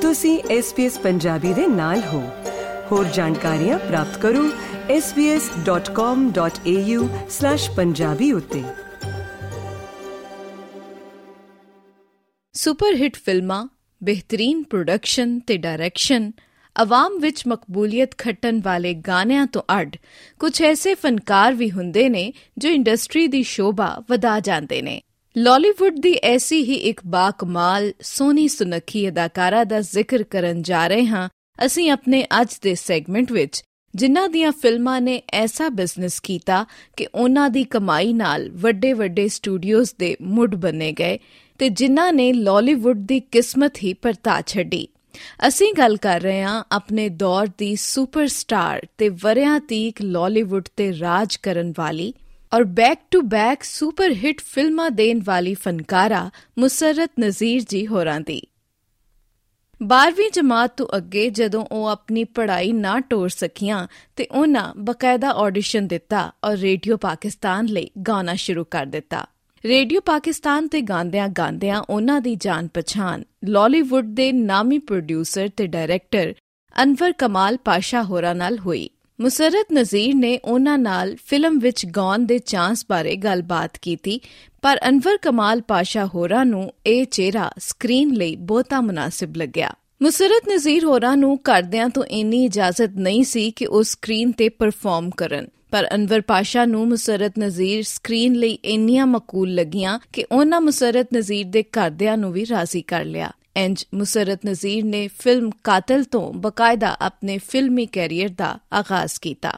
ਤੁਸੀਂ SBS ਪੰਜਾਬੀ ਦੇ ਨਾਲ ਹੋ। ਹੋਰ ਜਾਣਕਾਰੀਆਂ ਪ੍ਰਾਪਤ ਕਰੋ sbs.com.au/punjabi ਉੱਤੇ। ਸੁਪਰ ਹਿੱਟ ਫਿਲਮਾਂ, ਬਿਹਤਰੀਨ ਪ੍ਰੋਡਕਸ਼ਨ ਤੇ ਡਾਇਰੈਕਸ਼ਨ, ਆਵਾਮ ਵਿੱਚ ਮਕਬੂਲੀਅਤ ਖੱਟਣ ਵਾਲੇ ਗਾਣਿਆਂ ਤੋਂ ਅੱਡ ਕੁਝ ਐਸੇ ਫਨਕਾਰ ਵੀ ਹੁੰਦੇ ਨੇ ਜੋ ਇੰਡਸਟਰੀ ਦੀ ਸ਼ੋਭਾ ਵਧਾ ਜਾਂਦੇ ਨੇ। ਲਾਲੀਵੁੱਡ ਦੀ ਐਸੀ ਹੀ ਇੱਕ ਬਾਕਮਾਲ ਸੋਹਣੀ ਸੁਨੱਖੀ ਅਦਾਕਾਰਾ ਦਾ ਜ਼ਿਕਰ ਕਰਨ ਜਾ ਰਹੇ ਹਾਂ ਅਸੀਂ ਆਪਣੇ ਅੱਜ ਦੇ ਸੈਗਮੈਂਟ ਵਿੱਚ, ਜਿਨ੍ਹਾਂ ਦੀਆਂ ਫਿਲਮਾਂ ਨੇ ਐਸਾ ਬਿਜ਼ਨਸ ਕੀਤਾ ਕਿ ਉਨ੍ਹਾਂ ਦੀ ਕਮਾਈ ਨਾਲ ਵੱਡੇ-ਵੱਡੇ ਸਟੂਡੀਓਜ਼ ਦੇ ਮੁੱਢ ਬੰਨੇ ਗਏ ਤੇ ਜਿਨ੍ਹਾਂ ਨੇ ਲਾਲੀਵੁੱਡ ਦੀ ਕਿਸਮਤ ਹੀ ਪਰਤਾ ਛੱਡੀ। ਅਸੀਂ ਗੱਲ ਕਰ ਰਹੇ ਹਾਂ ਆਪਣੇ ਦੌਰ ਦੀ ਸੁਪਰਸਟਾਰ ਤੇ ਵਰ੍ਹਿਆਂ ਤੀਕ ਲਾਲੀਵੁੱਡ ਤੇ ਰਾਜ ਕਰਨ ਵਾਲੀ ਔਰ back to back super hit ਫਿਲਮਾਂ ਦੇਣ ਵਾਲੀ ਫਨਕਾਰਾ ਮੁਸਰਤ ਨਜ਼ੀਰ ਜੀ ਹੋਰਾਂ ਦੀ। 12ਵੀਂ ਜਮਾਤ ਤੋਂ ਅੱਗੇ ਜਦੋਂ ਉਹ ਆਪਣੀ ਪੜ੍ਹਾਈ ਨਾ ਟੋਰ ਸਕੀਆਂ ਤੇ ਉਹਨਾਂ ਬਕਾਇਦਾ ਆਡੀਸ਼ਨ ਦਿੱਤਾ ਔਰ ਰੇਡੀਓ ਪਾਕਿਸਤਾਨ ਲਈ ਗਾਉਣਾ ਸ਼ੁਰੂ ਕਰ ਦਿੱਤਾ। ਰੇਡੀਓ ਪਾਕਿਸਤਾਨ ਤੇ ਗਾਉਂਦਿਆਂ ਉਹਨਾਂ ਦੀ ਜਾਣ ਪਛਾਣ ਲਾਲੀਵੁੱਡ ਦੇ ਨਾਮੀ ਪ੍ਰੋਡਿਊਸਰ ਤੇ ਡਾਇਰੈਕਟਰ ਅਨਵਰ ਕਮਾਲ ਪਾਸ਼ਾ ਹੋਰਾਂ ਨਾਲ ਹੋਈ। ਮੁਸਰਤ ਨਜ਼ੀਰ ਨੇ ਉਹਨਾਂ ਨਾਲ ਫਿਲਮ ਵਿੱਚ ਗਾਉਣ ਦੇ ਚਾਂਸ ਬਾਰੇ ਗੱਲਬਾਤ ਕੀਤੀ, ਪਰ ਅਨਵਰ ਕਮਾਲ ਪਾਸ਼ਾ ਹੋਰਾਂ ਨੂੰ ਇਹ ਚਿਹਰਾ ਸਕਰੀਨ ਲਈ ਬਹੁਤਾ ਮੁਨਾਸਿਬ ਲੱਗਿਆ। ਮੁਸਰਤ ਨਜ਼ੀਰ ਹੋਰਾਂ ਨੂੰ ਘਰਦਿਆਂ ਤੋਂ ਇੰਨੀ ਇਜਾਜ਼ਤ ਨਹੀਂ ਸੀ ਕਿ ਉਹ ਸਕਰੀਨ ਤੇ ਪਰਫਾਰਮ ਕਰਨ, ਪਰ ਅਨਵਰ ਪਾਸ਼ਾ ਨੂੰ ਮੁਸਰਤ ਨਜ਼ੀਰ ਸਕਰੀਨ ਲਈ ਇੰਨੀਆਂ ਮਕਬੂਲ ਲੱਗੀਆਂ ਕਿ ਉਹਨਾਂ ਮੁਸਰਤ ਨਜ਼ੀਰ ਦੇ ਘਰਦਿਆਂ ਨੂੰ ਵੀ ਰਾਜ਼ੀ ਕਰ ਲਿਆ। ਇੰਜ ਮੁਸਰਤ ਨਜ਼ੀਰ ਨੇ ਫਿਲਮ ਕਾਤਲ ਤੋਂ ਬਕਾਇਦਾ ਆਪਣੇ ਫਿਲਮੀ ਕੈਰੀਅਰ ਦਾ ਆਗਾਜ਼ ਕੀਤਾ।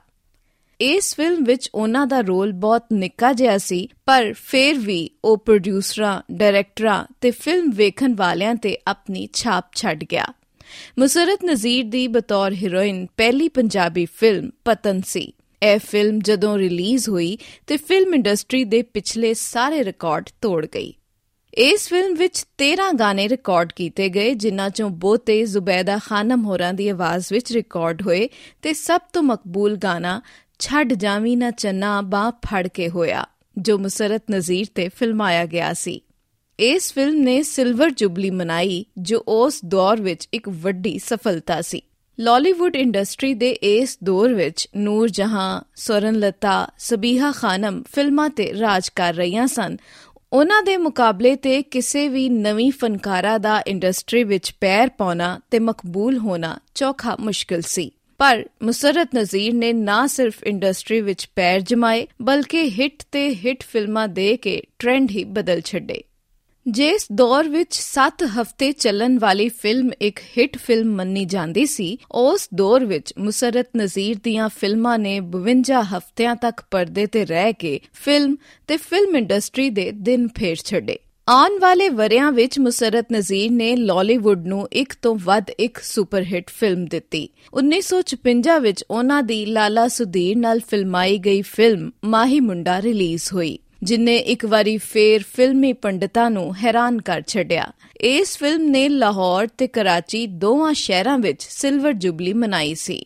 ਇਸ ਫਿਲਮ ਵਿੱਚ ਉਹਨਾਂ ਦਾ ਰੋਲ ਬਹੁਤ ਨਿੱਕਾ ਜਿਹਾ ਸੀ, ਪਰ ਫਿਰ ਵੀ ਉਹ ਪ੍ਰੋਡਿਊਸਰਾਂ, ਡਾਇਰੈਕਟਰਾਂ ਤੇ ਫਿਲਮ ਵੇਖਣ ਵਾਲਿਆਂ ਤੇ ਆਪਣੀ ਛਾਪ ਛੱਡ ਗਿਆ। ਮੁਸਰਤ ਨਜ਼ੀਰ ਦੀ ਬਤੌਰ ਹੀਰੋਇਨ ਪਹਿਲੀ ਪੰਜਾਬੀ ਫਿਲਮ ਪਤਨ ਸੀ। ਇਹ ਫਿਲਮ ਜਦੋਂ ਰਿਲੀਜ਼ ਹੋਈ ਤੇ ਫਿਲਮ ਇੰਡਸਟਰੀ ਦੇ ਪਿਛਲੇ ਸਾਰੇ ਰਿਕਾਰਡ ਤੋੜ ਗਈ। ਇਸ ਫਿਲਮ ਵਿੱਚ 13 ਗਾਣੇ ਰਿਕਾਰਡ ਕੀਤੇ ਗਏ, ਜਿਨ੍ਹਾਂ ਚੋਂ ਬਹੁਤੇ ਜ਼ੁਬੈਦਾ ਖਾਨਮ ਹੋਰਾਂ ਦੀ ਆਵਾਜ਼ ਵਿੱਚ ਰਿਕਾਰਡ ਹੋਏ ਤੇ ਸਭ ਤੋਂ ਮਕਬੂਲ ਗਾਣਾ ਛੱਡ ਜਾਵੀਂ ਨਾ ਚੰਨਾ ਬਾਂਹ ਫੜ ਕੇ ਹੋਇਆ, ਜੋ ਮੁਸਰਤ ਨਜ਼ੀਰ ਤੇ ਫਿਲਮਾਇਆ ਗਿਆ ਸੀ। ਇਸ ਫਿਲਮ ਨੇ ਸਿਲਵਰ ਜੁਬਲੀ ਮਨਾਈ, ਜੋ ਉਸ ਦੌਰ ਵਿੱਚ ਇੱਕ ਵੱਡੀ ਸਫਲਤਾ ਸੀ। ਲਾਲੀਵੁੱਡ ਇੰਡਸਟਰੀ ਦੇ ਇਸ ਦੌਰ ਵਿੱਚ ਨੂਰ ਜਹਾਂ, ਸਵਰਨਲਤਾ, ਸਬੀਹਾ ਖਾਨਮ ਫਿਲਮਾਂ ਤੇ ਰਾਜ ਕਰ ਰਹੀਆਂ ਸਨ। ਉਹਨਾਂ ਦੇ ਮੁਕਾਬਲੇ ਤੇ ਕਿਸੇ ਵੀ ਨਵੀਂ ਫਨਕਾਰਾ ਦਾ ਇੰਡਸਟਰੀ ਵਿੱਚ ਪੈਰ ਪਾਉਣਾ ਤੇ ਮਕਬੂਲ ਹੋਣਾ ਚੋਖਾ ਮੁਸ਼ਕਿਲ ਸੀ। ਪਰ ਮੁਸਰਤ ਨਜ਼ੀਰ ਨੇ ਨਾ ਸਿਰਫ ਇੰਡਸਟਰੀ ਵਿੱਚ ਪੈਰ ਜਮਾਏ, ਬਲਕਿ ਹਿੱਟ ਤੇ ਹਿੱਟ ਫਿਲਮਾਂ ਦੇ ਕੇ ਟ੍ਰੈਂਡ ਹੀ ਬਦਲ ਛੱਡੇ। ਜਿਸ ਦੌਰ ਵਿੱਚ 7 ਹਫ਼ਤੇ ਚੱਲਣ ਵਾਲੀ ਫਿਲਮ ਇੱਕ ਹਿੱਟ ਫਿਲਮ ਮੰਨੀ ਜਾਂਦੀ ਸੀ, ਉਸ ਦੌਰ ਵਿੱਚ ਮੁਸਰਤ ਨਜ਼ੀਰ ਦੀਆਂ ਫਿਲਮਾਂ ਨੇ 52 ਹਫ਼ਤਿਆਂ ਤੱਕ ਪਰਦੇ ਤੇ ਰਹਿ ਕੇ ਫਿਲਮ ਤੇ ਫਿਲਮ ਇੰਡਸਟਰੀ ਦੇ ਦਿਨ ਫੇਰ ਛੱਡੇ। ਆਉਣ ਵਾਲੇ ਵਰ੍ਹਿਆਂ ਵਿੱਚ ਮੁਸਰਤ ਨਜ਼ੀਰ ਨੇ ਲਾਲੀਵੁੱਡ ਨੂੰ ਇੱਕ ਤੋਂ ਵੱਧ ਇੱਕ ਸੁਪਰ ਹਿੱਟ ਫਿਲਮ ਦਿੱਤੀ। 1956 ਵਿੱਚ ਉਹਨਾਂ ਦੀ ਲਾਲਾ ਸੁਧੀਰ ਨਾਲ ਫਿਲਮਾਈ ਗਈ ਫਿਲਮ ਮਾਹੀ ਮੁੰਡਾ ਰਿਲੀਜ਼ ਹੋਈ, ਜਿਨੇ ਇੱਕ ਵਾਰੀ ਫੇਰ ਫਿਲਮੀ ਪੰਡਤਾਂ ਨੂੰ ਹੈਰਾਨ ਕਰ ਛੱਡਿਆ। ਇਸ ਫਿਲਮ ਨੇ ਲਾਹੌਰ ਤੇ ਕਰਾਚੀ ਦੋਵਾਂ ਸ਼ਹਿਰਾਂ ਵਿੱਚ ਸਿਲਵਰ ਜੁਬਲੀ ਮਨਾਈ ਸੀ।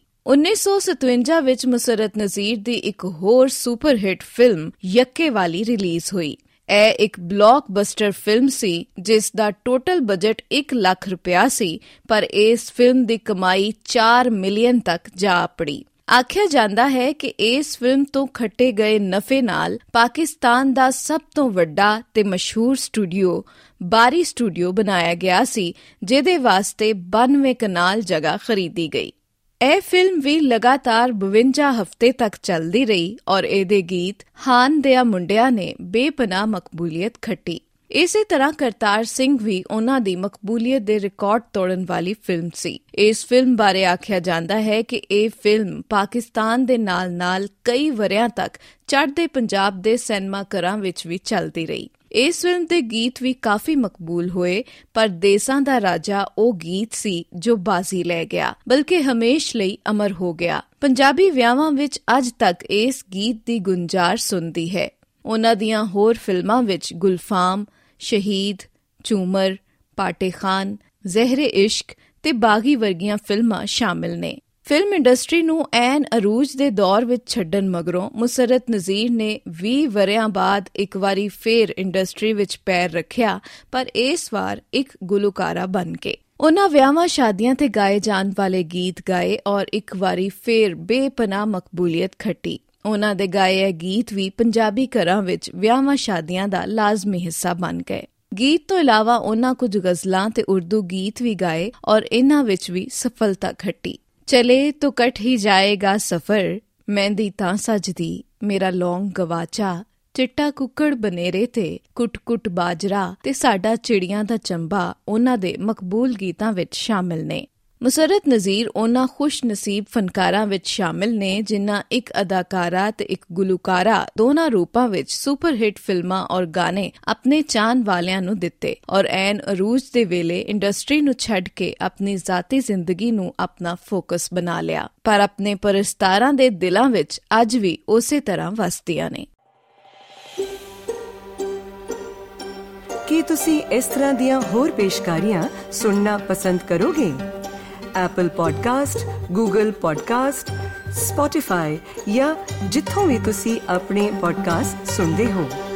1957 ਵਿੱਚ ਮੁਸਰਤ ਨਜ਼ੀਰ ਦੀ ਇੱਕ ਹੋਰ ਸੁਪਰ ਹਿੱਟ ਫਿਲਮ ਯੱਕੇ ਵਾਲੀ ਰਿਲੀਜ਼ ਹੋਈ। ਇਹ ਇੱਕ ਬਲੌਕਬਸਟਰ ਫਿਲਮ ਸੀ ਜਿਸ ਦਾ ਟੋਟਲ ਬਜਟ 1 ਲੱਖ ਰੁਪਇਆ ਸੀ, ਪਰ ਇਸ ਫਿਲਮ ਦੀ ਕਮਾਈ 4 ਮਿਲੀਅਨ ਤੱਕ ਜਾ ਅਪੜੀ। ਆਖਿਆ ਜਾਂਦਾ ਹੈ ਕਿ ਇਸ ਫਿਲਮ ਤੋਂ ਖੱਟੇ ਗਏ ਨਫੇ ਨਾਲ ਪਾਕਿਸਤਾਨ ਦਾ ਸਭ ਤੋਂ ਵੱਡਾ ਤੇ ਮਸ਼ਹੂਰ ਸਟੂਡੀਓ ਬਾਰੀ ਸਟੂਡੀਓ ਬਣਾਇਆ ਗਿਆ ਸੀ, ਜਿਹਦੇ ਵਾਸਤੇ 92 ਕਨਾਲ ਜਗ੍ਹਾ ਖਰੀਦੀ ਗਈ। ਇਹ ਫਿਲਮ ਵੀ ਲਗਾਤਾਰ 52 ਹਫ਼ਤੇ ਤੱਕ ਚੱਲਦੀ ਰਹੀ ਔਰ ਇਹਦੇ ਗੀਤ ਹਾਨ ਦਿਆਂ ਮੁੰਡਿਆਂ ਨੇ ਬੇਪਨਾਹ ਮਕਬੂਲੀਅਤ ਖੱਟੀ। ਇਸੇ ਤਰ੍ਹਾਂ ਕਰਤਾਰ ਸਿੰਘ ਵੀ ਉਹਨਾਂ ਦੀ ਮਕਬੂਲੀਅਤ ਦੇ ਰਿਕਾਰਡ ਤੋੜਨ ਵਾਲੀ ਫਿਲਮ ਸੀ। ਇਸ ਫਿਲਮ ਬਾਰੇ ਆਖਿਆ ਜਾਂਦਾ ਹੈ ਕਿ ਇਹ ਫਿਲਮ ਪਾਕਿਸਤਾਨ ਦੇ ਨਾਲ-ਨਾਲ ਕਈ ਵਰ੍ਹਿਆਂ ਤੱਕ ਚੜ੍ਹਦੇ ਪੰਜਾਬ ਦੇ ਸਿਨੇਮਾ ਘਰਾਂ ਵਿੱਚ ਵੀ ਚੱਲਦੀ ਰਹੀ। ਇਸ ਫਿਲਮ ਦੇ ਗੀਤ ਵੀ ਕਾਫੀ ਮਕਬੂਲ ਹੋਏ, ਪਰ ਦੇਸਾਂ ਦਾ ਰਾਜਾ ਉਹ ਗੀਤ ਸੀ ਜੋ ਬਾਜ਼ੀ ਲੈ ਗਿਆ, ਬਲਕਿ ਹਮੇਸ਼ ਲਈ ਅਮਰ ਹੋ ਗਿਆ। ਪੰਜਾਬੀ ਵਿਆਹਾਂ ਵਿੱਚ ਅੱਜ ਤੱਕ ਇਸ ਗੀਤ ਦੀ ਗੁੰਜਾਰ ਸੁਣਦੀ ਹੈ। ਉਹਨਾਂ ਦੀਆਂ ਹੋਰ ਫਿਲਮਾਂ ਵਿੱਚ ਗੁਲਫਾਮ, ਸ਼ਹੀਦ, ਝੂਮਰ, ਪਾਟੇ ਖਾਨ, ਜ਼ਹਿਰੇ ਇਸ਼ਕ ਤੇ ਬਾਗੀ ਵਰਗੀਆਂ ਫਿਲਮਾਂ ਸ਼ਾਮਿਲ ਨੇ। ਫਿਲਮ ਇੰਡਸਟਰੀ ਨੂੰ ਐਨ ਅਰੂਜ ਦੇ ਦੌਰ ਵਿੱਚ ਛੱਡਣ ਮਗਰੋਂ ਮੁਸਰਤ ਨਜ਼ੀਰ ਨੇ 20 ਵਰ੍ਹਿਆਂ ਬਾਅਦ ਇੱਕ ਵਾਰੀ ਫੇਰ ਇੰਡਸਟਰੀ ਵਿੱਚ ਪੈਰ ਰੱਖਿਆ, ਪਰ ਇਸ ਵਾਰ ਇੱਕ ਗੁਲੂਕਾਰਾ ਬਣ ਕੇ। ਉਹਨਾਂ ਵਿਆਹਾਂ ਸ਼ਾਦੀਆਂ ਤੇ ਗਾਏ ਜਾਣ ਵਾਲੇ ਗੀਤ ਗਾਏ ਔਰ ਇੱਕ ਵਾਰੀ ਫੇਰ ਬੇਪਨਾਹ ਮਕਬੂਲੀਅਤ ਖੱਟੀ। ਉਹਨਾਂ ਦੇ ਗਾਏ ਇਹ ਗੀਤ ਵੀ ਪੰਜਾਬੀ ਘਰਾਂ ਵਿੱਚ ਵਿਆਹਾਂ ਸ਼ਾਦੀਆਂ ਦਾ ਲਾਜ਼ਮੀ ਹਿੱਸਾ ਬਣ ਗਏ। ਗੀਤ ਤੋਂ ਇਲਾਵਾ ਉਹਨਾਂ ਕੁਝ ਗਜ਼ਲਾਂ ਤੇ ਉਰਦੂ ਗੀਤ ਵੀ ਗਾਏ ਔਰ ਇਹਨਾਂ ਵਿੱਚ ਵੀ ਸਫਲਤਾ ਖੱਟੀ। ਚਲੇ ਤੋ ਕਟ ਹੀ ਜਾਏਗਾ ਸਫਰ, ਮਹਿੰਦੀ ਤਾਂ ਸਜਦੀ, ਮੇਰਾ ਲੌਂਗ ਗਵਾਚਾ, ਚਿੱਟਾ ਕੁੱਕੜ ਬਨੇਰੇ ਤੇ, ਕੁੱਟ-ਕੁੱਟ ਬਾਜਰਾ ਤੇ ਸਾਡਾ ਚਿੜੀਆਂ ਦਾ ਚੰਬਾ ਉਹਨਾਂ ਦੇ ਮਕਬੂਲ ਗੀਤਾਂ ਵਿੱਚ ਸ਼ਾਮਿਲ ਨੇ। ਮੁਸਰਤ ਨਜ਼ੀਰ ਉਹਨਾਂ ਖੁਸ਼ ਨਸੀਬ ਫਨਕਾਰਾਂ ਵਿੱਚ ਸ਼ਾਮਿਲ ਨੇ ਜਿਨ੍ਹਾਂ ਇੱਕ ਅਦਾਕਾਰਾ ਤੇ ਇੱਕ ਗੁਲੂਕਾਰਾ ਦੋਨਾਂ ਰੂਪਾਂ ਵਿੱਚ ਸੁਪਰ ਹਿੱਟ ਫਿਲਮਾਂ ਔਰ ਗਾਣੇ ਆਪਣੇ ਚਾਹਣ ਵਾਲਿਆਂ ਨੂੰ ਦਿੱਤੇ ਔਰ ਐਨ ਅਰੂਜ ਦੇ ਵੇਲੇ ਇੰਡਸਟਰੀ ਨੂੰ ਛੱਡ ਕੇ ਆਪਣੀ ਜ਼ਾਤੀ ਜ਼ਿੰਦਗੀ ਨੂੰ ਆਪਣਾ ਫੋਕਸ ਬਣਾ ਲਿਆ, ਪਰ ਆਪਣੇ ਪਰਸਤਾਰਾਂ ਦੇ ਦਿਲਾਂ ਵਿੱਚ ਅੱਜ ਵੀ ਉਸੇ ਤਰ੍ਹਾਂ ਵਸਦੀਆਂ ਨੇ। ਕੀ ਤੁਸੀਂ ਇਸ ਤਰ੍ਹਾਂ ਦੀਆਂ ਹੋਰ ਪੇਸ਼ਕਾਰੀਆਂ ਸੁਣਨਾ ਪਸੰਦ ਕਰੋਗੇ? Apple Podcast, Google Podcast, Spotify ਜਾਂ ਜਿੱਥੋਂ ਵੀ ਤੁਸੀਂ ਆਪਣੇ ਪੋਡਕਾਸਟ ਸੁਣਦੇ ਹੋ।